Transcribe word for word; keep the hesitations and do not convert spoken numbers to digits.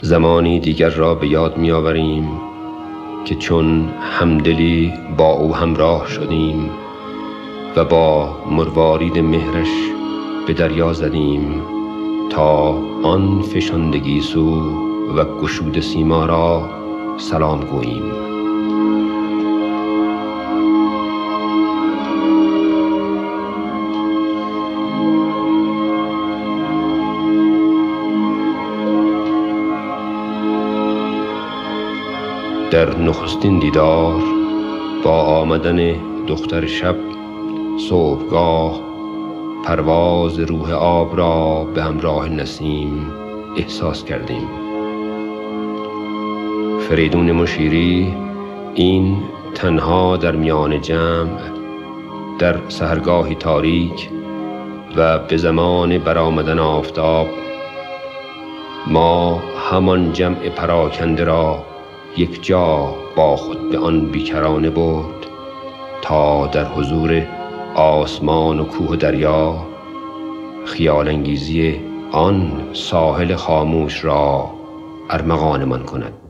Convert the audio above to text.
زمانی دیگر را به یاد می آوریم که چون همدلی با او همراه شدیم و با مروارید مهرش به دریا زدیم تا آن فشانده گیسو و گشوده سیما را سلام گوییم. در نخستین دیدار با آمدن دختر شب صبحگاه پرواز روح آب را به همراه نسیم احساس کردیم. فریدون مشیری این تنها در میان جمع در سحرگاهی تاریک و به زمان برآمدن آفتاب ما همان جمع پراکنده را یک جا با خود به آن بیکرانه برد تا در حضور آسمان و کوه و دریا خیال انگیزی آن ساحل خاموش را ارمغانمان کند.